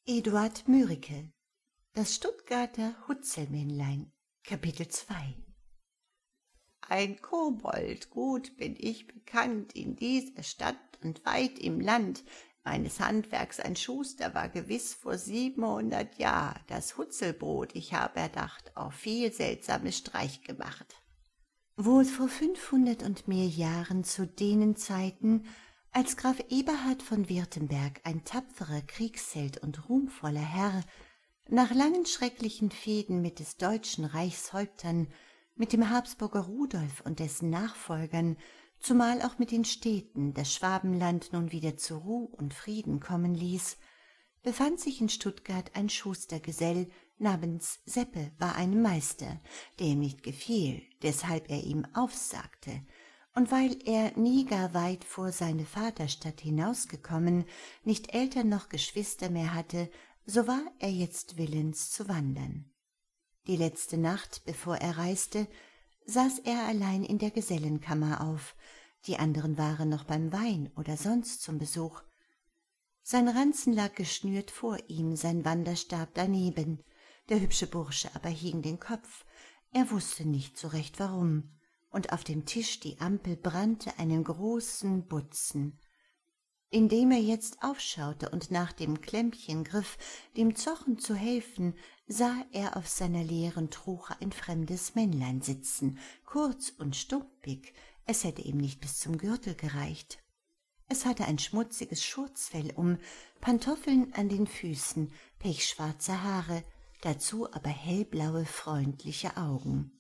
Eduard Mürike. Das Stuttgarter Hutzelmännlein. Kapitel 2. Ein Kobold, gut bin ich bekannt in dieser Stadt und weit im Land. Meines Handwerks ein Schuster war gewiß vor 700 Jahr. Das Hutzelbrot, ich hab erdacht, auch viel seltsames Streich gemacht. Wohl vor 500 und mehr Jahren, zu denen Zeiten, als Graf Eberhard von Wirtenberg, ein tapferer Kriegsheld und ruhmvoller Herr, nach langen schrecklichen Fehden mit des deutschen Reichshäuptern, mit dem Habsburger Rudolf und dessen Nachfolgern, zumal auch mit den Städten, das Schwabenland nun wieder zur Ruh und Frieden kommen ließ, befand sich in Stuttgart ein Schustergesell namens Seppe bei einem Meister, der ihm nicht gefiel, deshalb er ihm aufsagte, und weil er nie gar weit vor seine Vaterstadt hinausgekommen, nicht Eltern noch Geschwister mehr hatte, so war er jetzt willens zu wandern. Die letzte Nacht, bevor er reiste, saß er allein in der Gesellenkammer auf, die anderen waren noch beim Wein oder sonst zum Besuch. Sein Ranzen lag geschnürt vor ihm, sein Wanderstab daneben, der hübsche Bursche aber hing den Kopf, er wußte nicht so recht warum, und auf dem Tisch die Ampel brannte einen großen Butzen. Indem er jetzt aufschaute und nach dem Klämmchen griff, dem Zochen zu helfen, sah er auf seiner leeren Truche ein fremdes Männlein sitzen, kurz und stumpig, es hätte ihm nicht bis zum Gürtel gereicht. Es hatte ein schmutziges Schurzfell um, Pantoffeln an den Füßen, pechschwarze Haare, dazu aber hellblaue, freundliche Augen.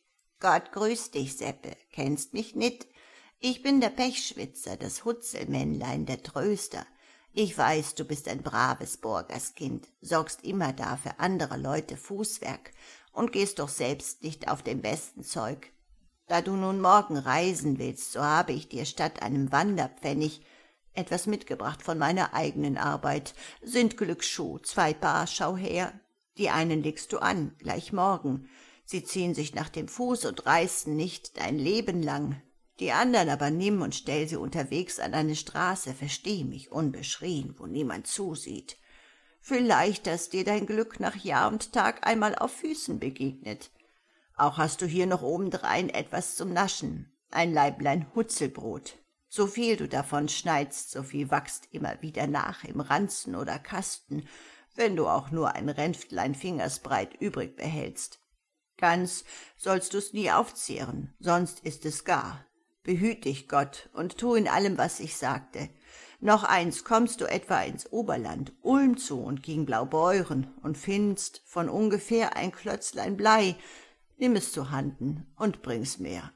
»Gott grüß dich, Seppe, kennst mich nit? Ich bin der Pechschwitzer, das Hutzelmännlein, der Tröster. Ich weiß, du bist ein braves Burgerskind, sorgst immer da für andere Leute Fußwerk und gehst doch selbst nicht auf dem besten Zeug. Da du nun morgen reisen willst, so habe ich dir statt einem Wanderpfennig etwas mitgebracht von meiner eigenen Arbeit. Sind Glücksschuh, 2 Paar, schau her. Die einen legst du an, gleich morgen. Sie ziehen sich nach dem Fuß und reißen nicht dein Leben lang. Die andern aber nimm und stell sie unterwegs an eine Straße, versteh mich, unbeschrien, wo niemand zusieht. Vielleicht, dass dir dein Glück nach Jahr und Tag einmal auf Füßen begegnet. Auch hast du hier noch obendrein etwas zum Naschen, ein Laiblein Hutzelbrot. So viel du davon schneidst, so viel wachst immer wieder nach im Ranzen oder Kasten, wenn du auch nur ein Ränftlein Fingersbreit übrig behältst. Ganz sollst du's nie aufzehren, sonst ist es gar. Behüt dich Gott und tu in allem, was ich sagte. Noch eins, kommst du etwa ins Oberland, Ulm zu und gegen Blaubeuren und findst von ungefähr ein Klötzlein Blei, nimm es zu Handen und bring's mir.«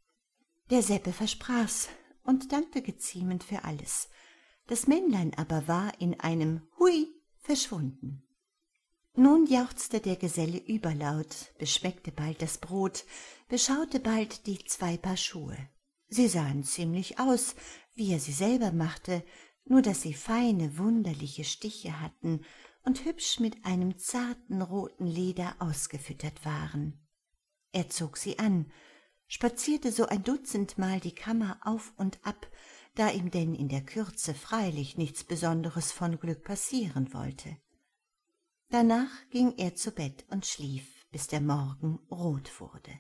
Der Seppe versprach's und dankte geziemend für alles. Das Männlein aber war in einem Hui verschwunden. Nun jauchzte der Geselle überlaut, beschmeckte bald das Brot, beschaute bald die 2 Paar Schuhe. Sie sahen ziemlich aus, wie er sie selber machte, nur daß sie feine, wunderliche Stiche hatten und hübsch mit einem zarten roten Leder ausgefüttert waren. Er zog sie an, spazierte so ein Dutzendmal die Kammer auf und ab, da ihm denn in der Kürze freilich nichts Besonderes von Glück passieren wollte. Danach ging er zu Bett und schlief, bis der Morgen rot wurde.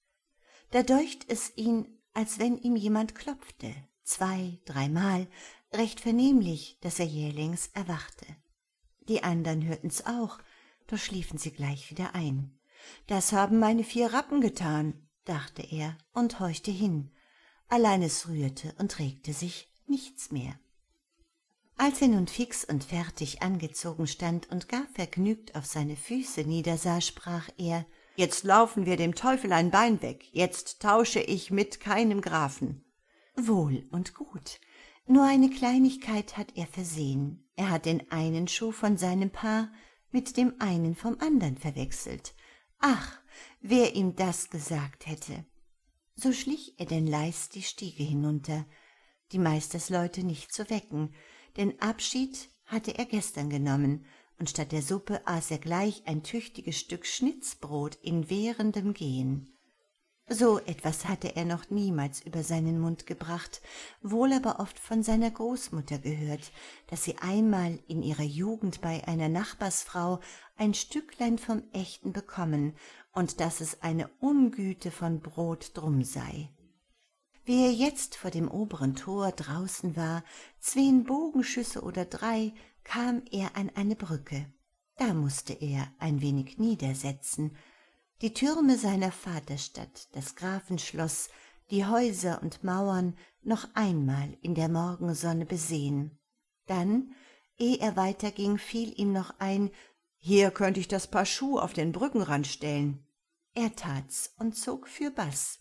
Da däucht es ihn, als wenn ihm jemand klopfte, 2, 3 Mal, recht vernehmlich, daß er jählings erwachte. Die andern hörten's auch, doch schliefen sie gleich wieder ein. »Das haben meine 4 Rappen getan«, dachte er und horchte hin, allein es rührte und regte sich nichts mehr. Als er nun fix und fertig angezogen stand und gar vergnügt auf seine Füße niedersah, sprach er: »Jetzt laufen wir dem Teufel ein Bein weg, jetzt tausche ich mit keinem Grafen.« Wohl und gut, nur eine Kleinigkeit hat er versehen. Er hat den einen Schuh von seinem Paar mit dem einen vom andern verwechselt. Ach, wer ihm das gesagt hätte! So schlich er denn leis die Stiege hinunter, die Meistersleute nicht zu wecken, denn Abschied hatte er gestern genommen, und statt der Suppe aß er gleich ein tüchtiges Stück Schnitzbrot in währendem Gehen. So etwas hatte er noch niemals über seinen Mund gebracht, wohl aber oft von seiner Großmutter gehört, dass sie einmal in ihrer Jugend bei einer Nachbarsfrau ein Stücklein vom Echten bekommen und dass es eine Ungüte von Brot drum sei. Wie er jetzt vor dem oberen Tor draußen war, 2 Bogenschüsse oder 3, kam er an eine Brücke. Da mußte er ein wenig niedersetzen. Die Türme seiner Vaterstadt, das Grafenschloss, die Häuser und Mauern noch einmal in der Morgensonne besehen. Dann, ehe er weiterging, fiel ihm noch ein, hier könnte ich das Paar Schuh auf den Brückenrand stellen. Er tat's und zog fürbaß.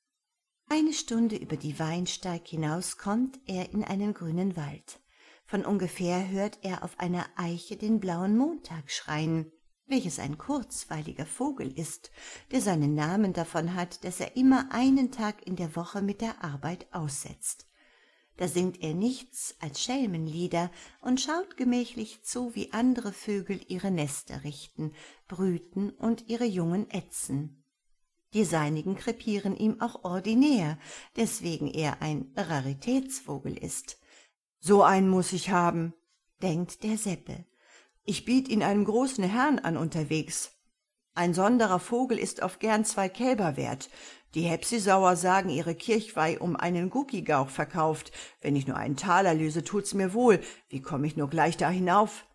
Eine Stunde über die Weinsteig hinaus kommt er in einen grünen Wald. Von ungefähr hört er auf einer Eiche den blauen Montag schreien, welches ein kurzweiliger Vogel ist, der seinen Namen davon hat, dass er immer einen Tag in der Woche mit der Arbeit aussetzt. Da singt er nichts als Schelmenlieder und schaut gemächlich zu, wie andere Vögel ihre Nester richten, brüten und ihre Jungen ätzen. Die seinigen krepieren ihm auch ordinär, deswegen er ein Raritätsvogel ist. »So einen muß ich haben«, denkt der Seppe. »Ich biet ihn einem großen Herrn an unterwegs. Ein sonderer Vogel ist oft gern 2 Kälber wert. Die Hepsisauer sagen, ihre Kirchweih um einen Guckigauch verkauft. Wenn ich nur einen Taler löse, tut's mir wohl. Wie komm ich nur gleich da hinauf?«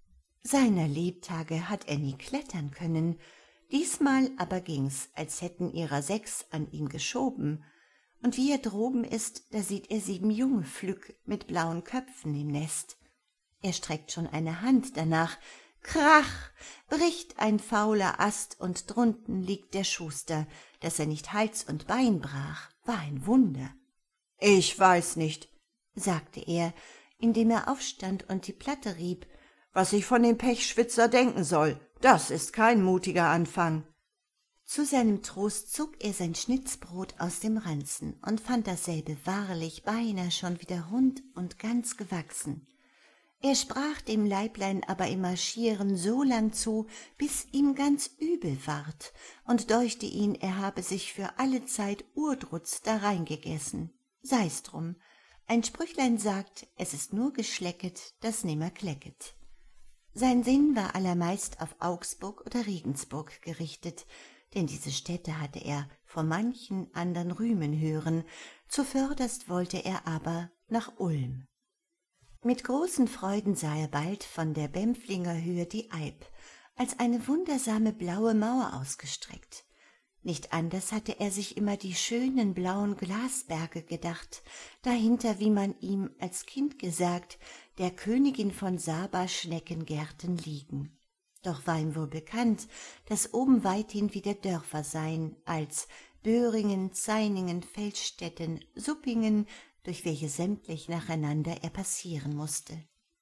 Seiner Lebtage hat er nie klettern können. Diesmal aber ging's, als hätten ihrer 6 an ihm geschoben. Und wie er droben ist, da sieht er 7 junge Flück mit blauen Köpfen im Nest. Er streckt schon eine Hand danach. Krach! Bricht ein fauler Ast und drunten liegt der Schuster. Dass er nicht Hals und Bein brach, war ein Wunder. »Ich weiß nicht«, sagte er, indem er aufstand und die Platte rieb, »was ich von dem Pechschwitzer denken soll. Das ist kein mutiger Anfang.« Zu seinem Trost zog er sein Schnitzbrot aus dem Ranzen und fand dasselbe wahrlich beinahe schon wieder rund und ganz gewachsen. Er sprach dem Leiblein aber im Marschieren so lang zu, bis ihm ganz übel ward und deuchte ihn, er habe sich für alle Zeit Urdrutz darein gegessen. Sei's drum, ein Sprüchlein sagt, es ist nur geschlecket, das nimmer klecket. Sein Sinn war allermeist auf Augsburg oder Regensburg gerichtet, denn diese Städte hatte er vor manchen andern rühmen hören, zuvörderst wollte er aber nach Ulm. Mit großen Freuden sah er bald von der Bempflinger Höhe die Alp, als eine wundersame blaue Mauer ausgestreckt. Nicht anders hatte er sich immer die schönen blauen Glasberge gedacht, dahinter, wie man ihm als Kind gesagt, der Königin von Saba Schneckengärten liegen. Doch war ihm wohl bekannt, dass oben weithin wieder Dörfer seien, als Böhringen, Zainingen, Feldstetten, Suppingen, durch welche sämtlich nacheinander er passieren mußte.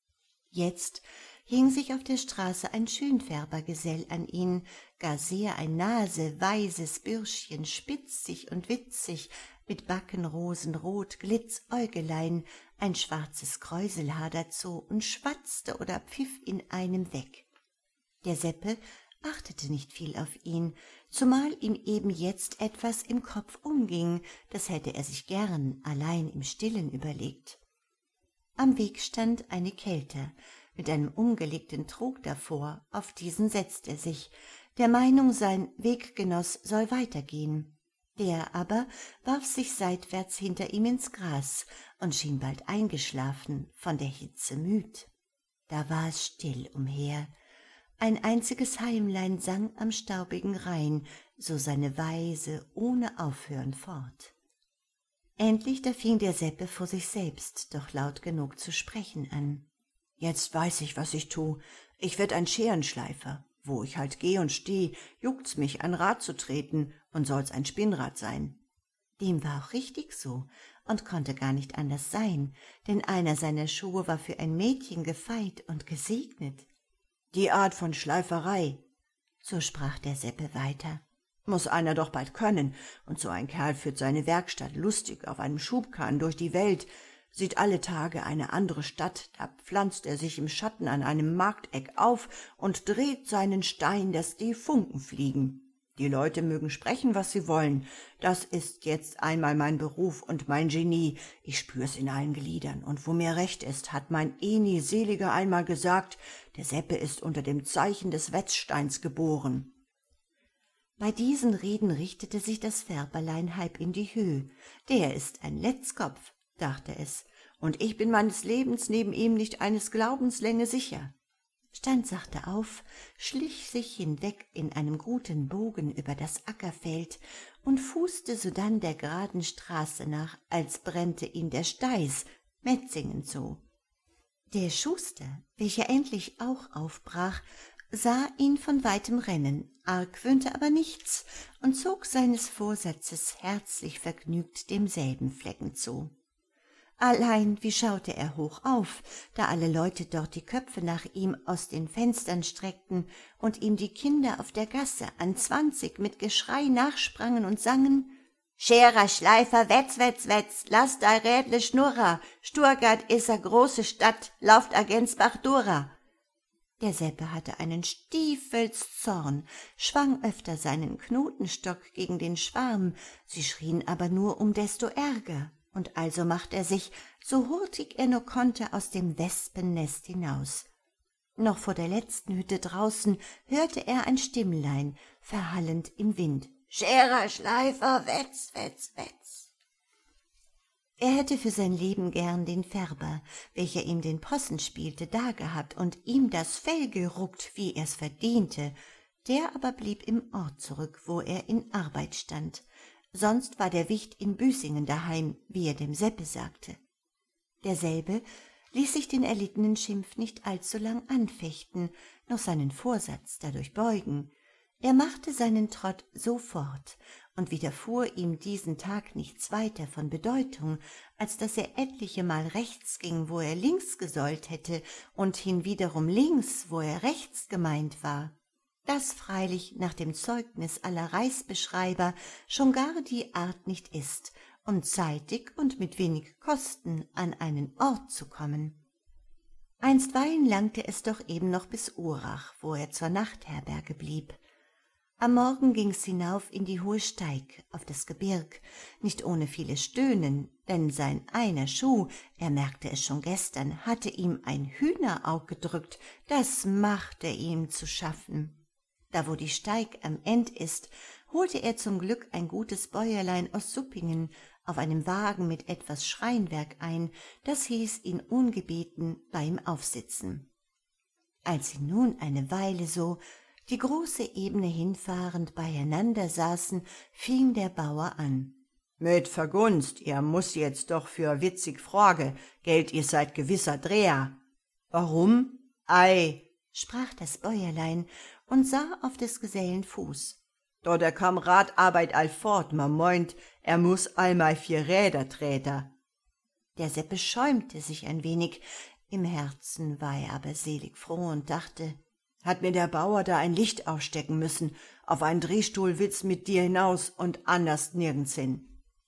Jetzt hing sich auf der Straße ein Schönfärbergesell an ihn, gar sehr ein naseweises Bürschchen, spitzig und witzig, mit Backen rosenrot, Glitzäugelein, ein schwarzes Kräuselhaar dazu und schwatzte oder pfiff in einem weg. Der Seppe achtete nicht viel auf ihn, zumal ihm eben jetzt etwas im Kopf umging, das hätte er sich gern allein im Stillen überlegt. Am Weg stand eine Kelter mit einem umgelegten Trog davor, auf diesen setzt er sich, der Meinung, sein Weggenoss soll weitergehen. Der aber warf sich seitwärts hinter ihm ins Gras und schien bald eingeschlafen, von der Hitze müd. Da war es still umher. Ein einziges Heimlein sang am staubigen Rain so seine Weise ohne Aufhören fort. Endlich da fing der Seppe vor sich selbst doch laut genug zu sprechen an. »Jetzt weiß ich, was ich tu. Ich werd ein Scherenschleifer. Wo ich halt geh und steh, juckt's mich, ein Rad zu treten, und soll's ein Spinnrad sein.« Dem war auch richtig so und konnte gar nicht anders sein, denn einer seiner Schuhe war für ein Mädchen gefeit und gesegnet. »Die Art von Schleiferei«, so sprach der Seppe weiter, »muß einer doch bald können, und so ein Kerl führt seine Werkstatt lustig auf einem Schubkarren durch die Welt, sieht alle Tage eine andere Stadt, da pflanzt er sich im Schatten an einem Markteck auf und dreht seinen Stein, dass die Funken fliegen. Die Leute mögen sprechen, was sie wollen. Das ist jetzt einmal mein Beruf und mein Genie. Ich spür's in allen Gliedern. Und wo mir recht ist, hat mein Eni Seliger einmal gesagt, der Seppe ist unter dem Zeichen des Wetzsteins geboren. Bei diesen Reden richtete sich das Färberlein halb in die Höhe. Der ist ein Letzkopf, dachte es, und ich bin meines Lebens neben ihm nicht eines Glaubenslänge sicher. Stand sachte auf, schlich sich hinweg in einem guten Bogen über das Ackerfeld und fußte sodann der geraden Straße nach, als brennte ihn der Steiß, Metzingen zu. Der Schuster, welcher endlich auch aufbrach, sah ihn von weitem rennen, argwöhnte aber nichts und zog seines Vorsatzes herzlich vergnügt demselben Flecken zu. Allein wie schaute er hoch auf, da alle Leute dort die Köpfe nach ihm aus den Fenstern streckten und ihm die Kinder auf der Gasse an 20 mit Geschrei nachsprangen und sangen: »Scherer, Schleifer, Wetz, Wetz, Wetz, lass dei Rädle schnurra, Sturgard is a große Stadt, lauft a Gensbach dura.« Der Seppe hatte einen Stiefelszorn, schwang öfter seinen Knotenstock gegen den Schwarm, sie schrien aber nur um desto ärger. Und also macht er sich, so hurtig er nur konnte, aus dem Wespennest hinaus. Noch vor der letzten Hütte draußen hörte er ein Stimmlein, verhallend im Wind: »Scherer, Schleifer, Wetz, Wetz, Wetz.« Er hätte für sein Leben gern den Färber, welcher ihm den Possen spielte, dagehabt und ihm das Fell geruckt, wie er's verdiente. Der aber blieb im Ort zurück, wo er in Arbeit stand. Sonst war der Wicht in Büßingen daheim, wie er dem Seppe sagte. Derselbe ließ sich den erlittenen Schimpf nicht allzulang anfechten, noch seinen Vorsatz dadurch beugen. Er machte seinen Trott sofort und widerfuhr ihm diesen Tag nichts weiter von Bedeutung, als dass er etlichemal rechts ging, wo er links gesollt hätte, und hinwiederum links, wo er rechts gemeint war. Das freilich nach dem Zeugnis aller Reichsbeschreiber schon gar die Art nicht ist, um zeitig und mit wenig Kosten an einen Ort zu kommen. Einstweilen langte es doch eben noch bis Urach, wo er zur Nachtherberge blieb. Am Morgen ging's hinauf in die hohe Steig, auf das Gebirg, nicht ohne vieles Stöhnen, denn sein einer Schuh, er merkte es schon gestern, hatte ihm ein Hühneraug gedrückt, das machte ihm zu schaffen. Da wo die Steig am End ist, holte er zum Glück ein gutes Bäuerlein aus Suppingen auf einem Wagen mit etwas Schreinwerk ein, das hieß ihn ungebeten bei ihm aufsitzen. Als sie nun eine Weile so die große Ebene hinfahrend beieinander saßen, fing der Bauer an: »Mit Vergunst, ihr muß jetzt doch für witzig frage, Geld ihr seid gewisser Dreher.« »Warum?« »Ei«, sprach das Bäuerlein und sah auf des Gesellen Fuß. »Da der Kamerad arbeit all fort, man meint, er muß allmal 4 Räder träter.« Der Seppe schäumte sich ein wenig, im Herzen war er aber selig froh und dachte: »Hat mir der Bauer da ein Licht ausstecken müssen, auf einen Drehstuhl will's mit dir hinaus und anders nirgends hin.«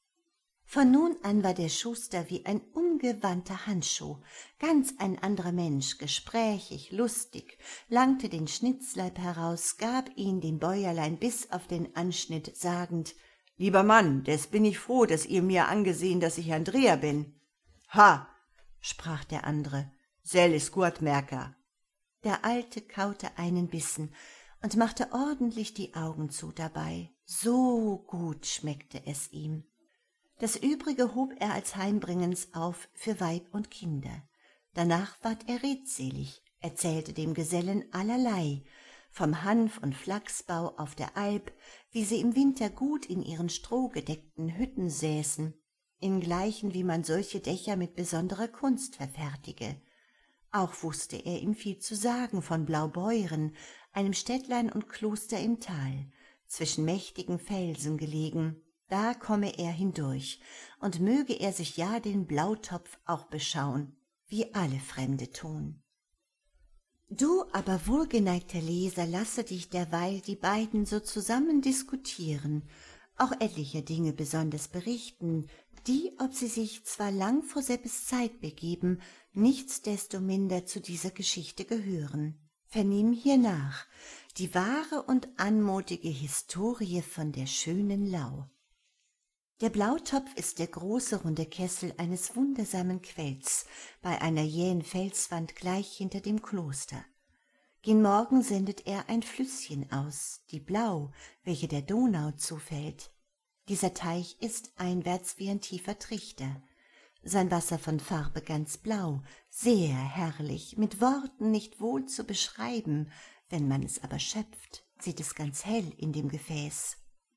Von nun an war der Schuster wie ein umgewandter Handschuh, ganz ein anderer Mensch, gesprächig, lustig, langte den Schnitzleib heraus, gab ihn dem Bäuerlein bis auf den Anschnitt, sagend: »Lieber Mann, des bin ich froh, dass ihr mir angesehen, dass ich ein Dreher bin.« »Ha«, sprach der andere, »sell is Gurtmerker.« Der Alte kaute einen Bissen und machte ordentlich die Augen zu dabei. So gut schmeckte es ihm. Das Übrige hob er als Heimbringens auf für Weib und Kinder. Danach ward er redselig, erzählte dem Gesellen allerlei, vom Hanf- und Flachsbau auf der Alp, wie sie im Winter gut in ihren strohgedeckten Hütten säßen, ingleichen wie man solche Dächer mit besonderer Kunst verfertige. Auch wusste er ihm viel zu sagen von Blaubeuren, einem Städtlein und Kloster im Tal, zwischen mächtigen Felsen gelegen. Da komme er hindurch, und möge er sich ja den Blautopf auch beschauen, wie alle Fremde tun. Du aber, wohlgeneigter Leser, lasse dich derweil die beiden so zusammen diskutieren, auch etliche Dinge besonders berichten, die, ob sie sich zwar lang vor Seppes Zeit begeben, nichtsdestominder zu dieser Geschichte gehören. Vernimm hiernach, Die wahre und anmutige Historie von der schönen Lau. Der Blautopf ist der große runde Kessel eines wundersamen Quells bei einer jähen Felswand gleich hinter dem Kloster. Gen Morgen sendet er ein Flüsschen aus, die Blau, welche der Donau zufällt. Dieser Teich ist einwärts wie ein tiefer Trichter. Sein Wasser von Farbe ganz blau, sehr herrlich, mit Worten nicht wohl zu beschreiben, wenn man es aber schöpft, sieht es ganz hell in dem Gefäß.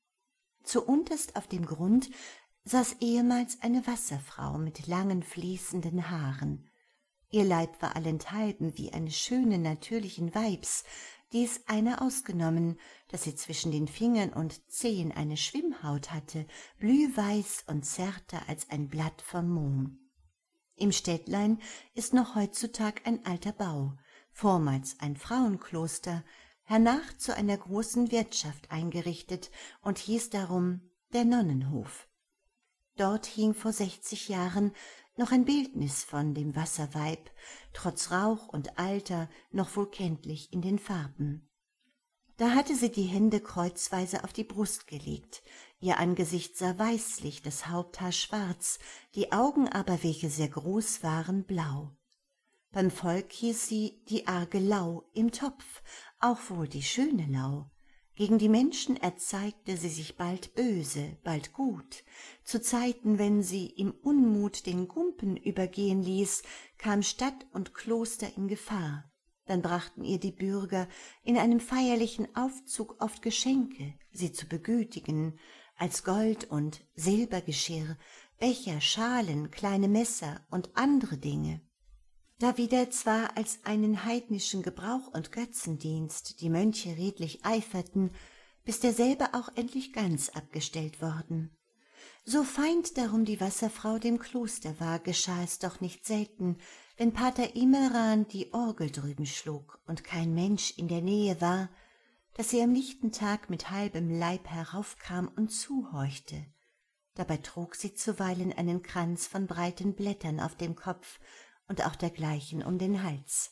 Zuunterst auf dem Grund saß ehemals eine Wasserfrau mit langen fließenden Haaren. Ihr Leib war allenthalben wie eines schönen natürlichen Weibs, dies einer ausgenommen, dass sie zwischen den Fingern und Zehen eine Schwimmhaut hatte, blühweiß und zärter als ein Blatt vom Mohm. Im Städtlein ist noch heutzutag ein alter Bau, vormals ein Frauenkloster, hernach zu einer großen Wirtschaft eingerichtet und hieß darum der Nonnenhof. Dort hing vor 60 Jahren noch ein Bildnis von dem Wasserweib, trotz Rauch und Alter noch wohl kenntlich in den Farben. Da hatte sie die Hände kreuzweise auf die Brust gelegt, ihr Angesicht sah weißlich, das Haupthaar schwarz, die Augen aber, welche sehr groß waren, blau. Beim Volk hieß sie die arge Lau im Topf, auch wohl die schöne Lau. Gegen die Menschen erzeigte sie sich bald böse, bald gut. Zu Zeiten, wenn sie im Unmut den Gumpen übergehen ließ, kam Stadt und Kloster in Gefahr. Dann brachten ihr die Bürger in einem feierlichen Aufzug oft Geschenke, sie zu begütigen, als Gold- und Silbergeschirr, Becher, Schalen, kleine Messer und andere Dinge. Da wieder zwar als einen heidnischen Gebrauch und Götzendienst die Mönche redlich eiferten, bis derselbe auch endlich ganz abgestellt worden. So feind darum die Wasserfrau dem Kloster war, geschah es doch nicht selten, wenn Pater Immeran die Orgel drüben schlug und kein Mensch in der Nähe war, dass sie am lichten Tag mit halbem Leib heraufkam und zuhorchte. Dabei trug sie zuweilen einen Kranz von breiten Blättern auf dem Kopf und auch dergleichen um den Hals.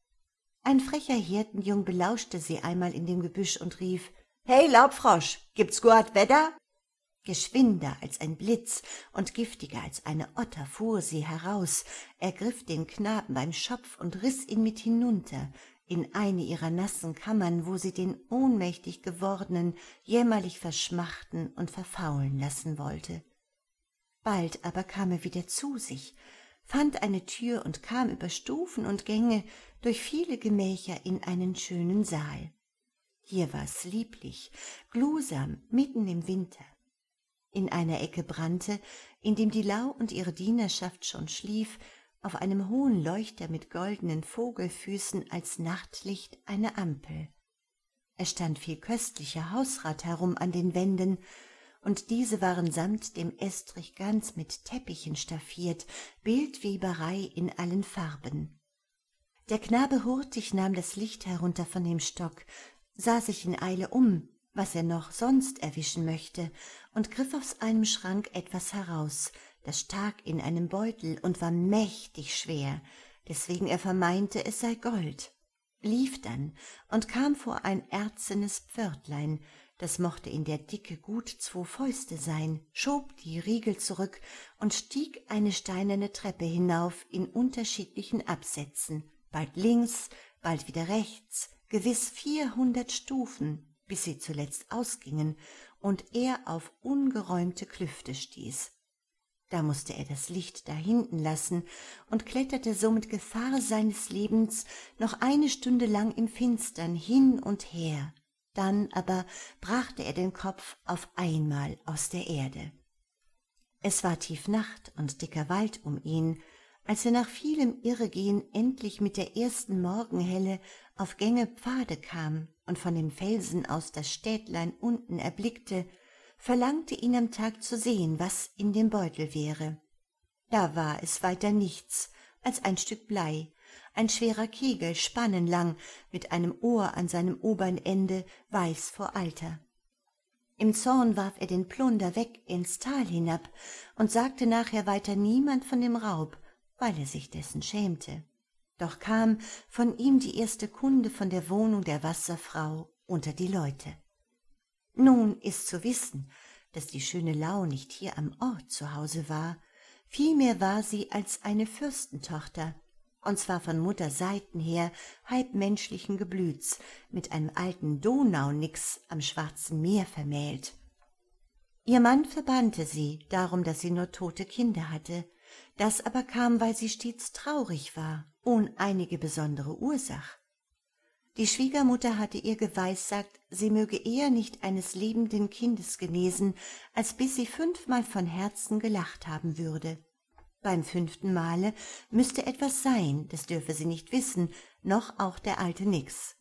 Ein frecher Hirtenjung belauschte sie einmal in dem Gebüsch und rief: »Hey, Laubfrosch, gibt's gut Wetter?« Geschwinder als ein Blitz und giftiger als eine Otter fuhr sie heraus, ergriff den Knaben beim Schopf und riß ihn mit hinunter in eine ihrer nassen Kammern, wo sie den ohnmächtig gewordenen jämmerlich verschmachten und verfaulen lassen wollte. Bald aber kam er wieder zu sich, fand eine Tür und kam über Stufen und Gänge durch viele Gemächer in einen schönen Saal. Hier war's lieblich, glusam, mitten im Winter. In einer Ecke brannte, in dem die Lau und ihre Dienerschaft schon schlief, auf einem hohen Leuchter mit goldenen Vogelfüßen als Nachtlicht eine Ampel. Es stand viel köstlicher Hausrat herum an den Wänden, und diese waren samt dem Estrich ganz mit Teppichen staffiert, Bildweberei in allen Farben. Der Knabe hurtig nahm das Licht herunter von dem Stock, sah sich in Eile um, was er noch sonst erwischen möchte, und griff aus einem Schrank etwas heraus, das stak in einem Beutel und war mächtig schwer, deswegen er vermeinte, es sei Gold, lief dann und kam vor ein erzenes Pförtlein, das mochte in der Dicke gut 2 Fäuste sein, schob die Riegel zurück und stieg eine steinerne Treppe hinauf in unterschiedlichen Absätzen, bald links, bald wieder rechts, gewiß 400 Stufen, bis sie zuletzt ausgingen und er auf ungeräumte Klüfte stieß. Da mußte er das Licht dahinten lassen und kletterte so mit Gefahr seines Lebens noch eine Stunde lang im Finstern hin und her. Dann aber brachte er den Kopf auf einmal aus der Erde. Es war Tiefnacht und dicker Wald um ihn, als er nach vielem Irregehen endlich mit der ersten Morgenhelle auf Gänge Pfade kam und von dem Felsen aus das Städtlein unten erblickte, verlangte ihn am Tag zu sehen, was in dem Beutel wäre. Da war es weiter nichts als ein Stück Blei, ein schwerer Kegel, spannenlang, mit einem Ohr an seinem obern Ende, weiß vor Alter. Im Zorn warf er den Plunder weg ins Tal hinab und sagte nachher weiter niemand von dem Raub, weil er sich dessen schämte. Doch kam von ihm die erste Kunde von der Wohnung der Wasserfrau unter die Leute. Nun ist zu wissen, dass die schöne Lau nicht hier am Ort zu Hause war, vielmehr war sie als eine Fürstentochter, und zwar von Mutterseiten her halb menschlichen Geblüts, mit einem alten Donaunix am Schwarzen Meer vermählt. Ihr Mann verbannte sie, darum, dass sie nur tote Kinder hatte. Das aber kam, weil sie stets traurig war, ohne einige besondere Ursach. Die Schwiegermutter hatte ihr geweissagt, sie möge eher nicht eines lebenden Kindes genesen, als bis sie 5-mal von Herzen gelacht haben würde. Beim 5. Male müsste etwas sein, das dürfe sie nicht wissen, noch auch der alte Nix.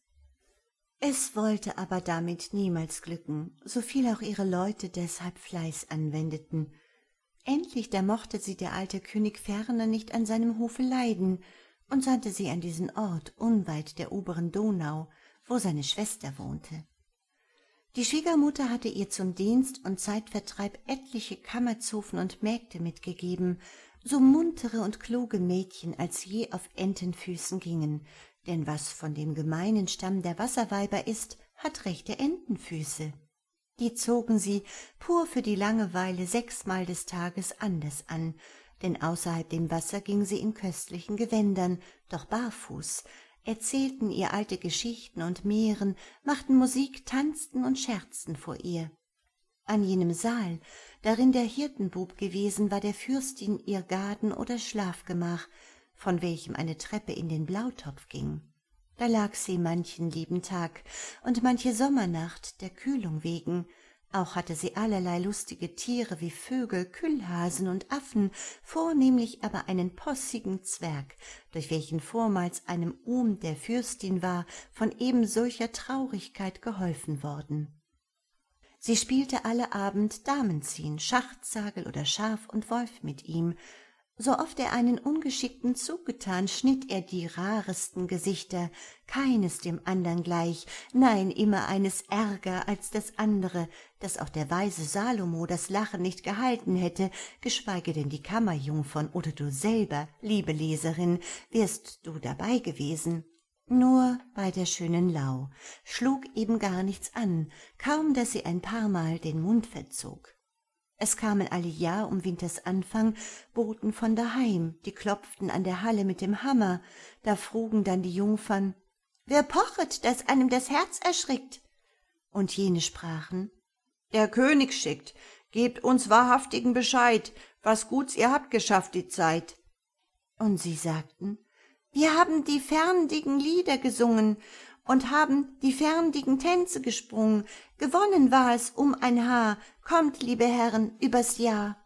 Es wollte aber damit niemals glücken, so viel auch ihre Leute deshalb Fleiß anwendeten. Endlich da mochte sie der alte König ferner nicht an seinem Hofe leiden und sandte sie an diesen Ort unweit der oberen Donau, wo seine Schwester wohnte. Die Schwiegermutter hatte ihr zum Dienst und Zeitvertreib etliche Kammerzofen und Mägde mitgegeben, so muntere und kluge Mädchen als je auf Entenfüßen gingen, denn was von dem gemeinen Stamm der Wasserweiber ist, hat rechte Entenfüße. Die zogen sie pur für die Langeweile 6-mal des Tages anders an, denn außerhalb dem Wasser ging sie in köstlichen Gewändern, doch barfuß, erzählten ihr alte Geschichten und Mären, machten Musik, tanzten und scherzten vor ihr. An jenem Saal, darin der Hirtenbub gewesen, war der Fürstin ihr Gaden oder Schlafgemach, von welchem eine Treppe in den Blautopf ging. Da lag sie manchen lieben Tag und manche Sommernacht der Kühlung wegen. Auch hatte sie allerlei lustige Tiere wie Vögel, Kühlhasen und Affen, vornehmlich aber einen possigen Zwerg, durch welchen vormals einem Ohm der Fürstin war von eben solcher Traurigkeit geholfen worden. Sie spielte alle Abend Damenziehen, Schachzagel oder Schaf und Wolf mit ihm. So oft er einen ungeschickten Zug getan, schnitt er die raresten Gesichter, keines dem andern gleich, nein, immer eines ärger als das andere, daß auch der weise Salomo das Lachen nicht gehalten hätte, geschweige denn die Kammerjungfern oder du selber, liebe Leserin, wärst du dabei gewesen. Nur bei der schönen Lau schlug eben gar nichts an, kaum daß sie ein paarmal den Mund verzog. Es kamen alle Jahr um Winters Anfang Boten von daheim, die klopften an der Halle mit dem Hammer, da frugen dann die Jungfern, »Wer pochet, daß einem das Herz erschrickt?« Und jene sprachen, »Der König schickt, gebt uns wahrhaftigen Bescheid, was Guts ihr habt geschafft die Zeit.« Und sie sagten, »Wir haben die ferndigen Lieder gesungen und haben die ferndigen Tänze gesprungen. Gewonnen war es um ein Haar. Kommt, liebe Herren, übers Jahr.«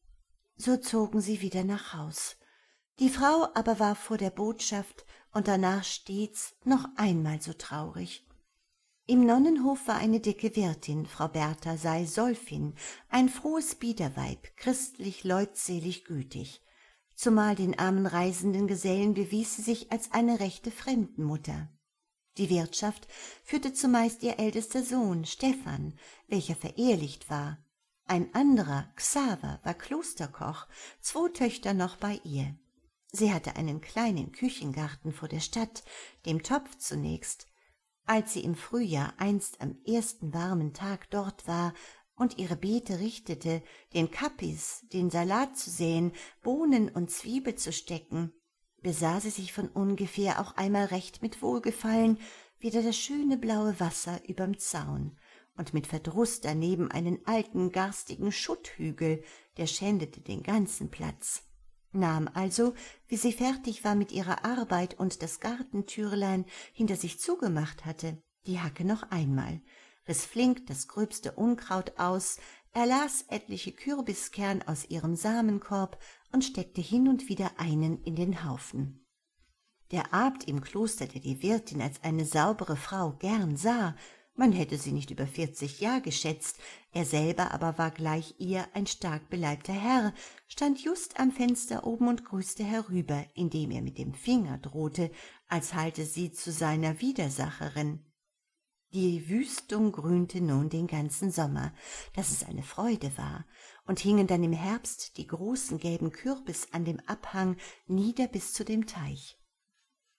So zogen sie wieder nach Haus. Die Frau aber war vor der Botschaft und danach stets noch einmal so traurig. Im Nonnenhof war eine dicke Wirtin, Frau Bertha sei Solfin, ein frohes Biederweib, christlich, leutselig, gütig. Zumal den armen reisenden Gesellen bewies sie sich als eine rechte Fremdenmutter. Die Wirtschaft führte zumeist ihr ältester Sohn, Stephan, welcher verehelicht war. Ein anderer, Xaver, war Klosterkoch, 2 Töchter noch bei ihr. Sie hatte einen kleinen Küchengarten vor der Stadt, dem Topf zunächst. Als sie im Frühjahr einst am ersten warmen Tag dort war und ihre Beete richtete, den Kappis, den Salat zu säen, Bohnen und Zwiebel zu stecken, besah sie sich von ungefähr auch einmal recht mit Wohlgefallen wieder das schöne blaue Wasser überm Zaun und mit Verdruß daneben einen alten garstigen Schutthügel, der schändete den ganzen Platz, nahm also, wie sie fertig war mit ihrer Arbeit und das Gartentürlein hinter sich zugemacht hatte, die Hacke noch einmal, riß flink das gröbste Unkraut aus, erlas etliche Kürbiskern aus ihrem Samenkorb und steckte hin und wieder einen in den Haufen. Der Abt im Kloster, der die Wirtin als eine saubere Frau gern sah, man hätte sie nicht über 40 Jahr geschätzt, er selber aber war gleich ihr ein stark beleibter Herr, stand just am Fenster oben und grüßte herüber, indem er mit dem Finger drohte, als halte sie zu seiner Widersacherin. Die Wüstung grünte nun den ganzen Sommer, daß es eine Freude war, und hingen dann im Herbst die großen gelben Kürbis an dem Abhang nieder bis zu dem Teich.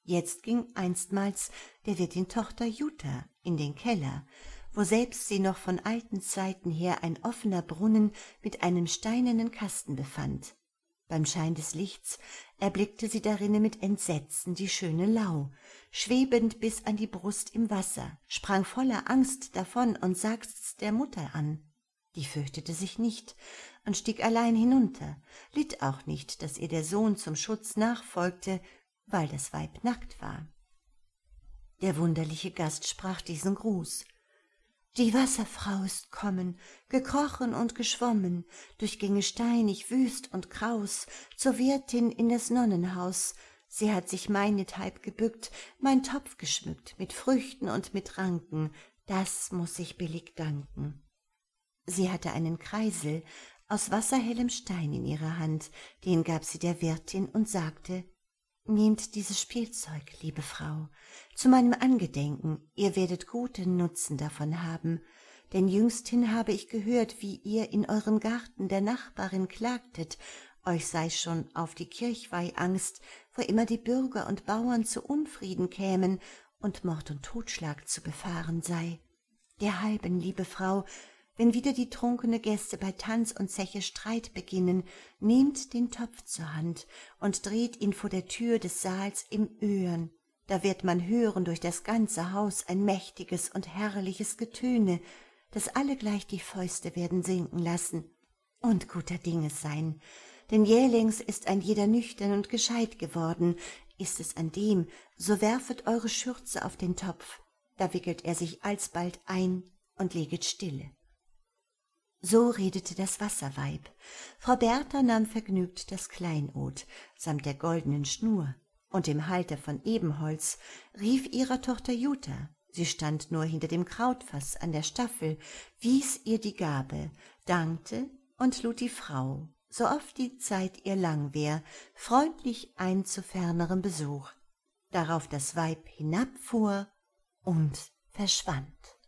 Jetzt ging einstmals der Wirtin Tochter Jutta in den Keller, woselbst sie noch von alten Zeiten her ein offener Brunnen mit einem steinernen Kasten befand. Beim Schein des Lichts erblickte sie darinnen mit Entsetzen die schöne Lau, schwebend bis an die Brust im Wasser, sprang voller Angst davon und sagt's der Mutter an. Die fürchtete sich nicht und stieg allein hinunter, litt auch nicht, daß ihr der Sohn zum Schutz nachfolgte, weil das Weib nackt war. Der wunderliche Gast sprach diesen Gruß: »Die Wasserfrau ist kommen, gekrochen und geschwommen, durch Gänge steinig, wüst und kraus, zur Wirtin in das Nonnenhaus. Sie hat sich meinethalb gebückt, mein Topf geschmückt, mit Früchten und mit Ranken, das muß ich billig danken.« Sie hatte einen Kreisel aus wasserhellem Stein in ihrer Hand, den gab sie der Wirtin und sagte: »Nehmt dieses Spielzeug, liebe Frau, zu meinem Angedenken, ihr werdet guten Nutzen davon haben, denn jüngsthin habe ich gehört, wie ihr in eurem Garten der Nachbarin klagtet, euch sei schon auf die Kirchweih Angst, wo immer die Bürger und Bauern zu Unfrieden kämen und Mord und Totschlag zu befahren sei. Derhalben, liebe Frau, wenn wieder die trunkene Gäste bei Tanz und Zeche Streit beginnen, nehmt den Topf zur Hand und dreht ihn vor der Tür des Saals im Öhren. Da wird man hören durch das ganze Haus ein mächtiges und herrliches Getöne, das alle gleich die Fäuste werden sinken lassen und guter Dinge sein. Denn jählings ist ein jeder nüchtern und gescheit geworden. Ist es an dem, so werfet eure Schürze auf den Topf, da wickelt er sich alsbald ein und leget stille.« So redete das Wasserweib. Frau Bertha nahm vergnügt das Kleinod samt der goldenen Schnur und dem Halter von Ebenholz, rief ihrer Tochter Jutta, sie stand nur hinter dem Krautfaß an der Staffel, wies ihr die Gabe, dankte und lud die Frau, so oft die Zeit ihr lang wär, freundlich ein zu fernerem Besuch. Darauf das Weib hinabfuhr und verschwand.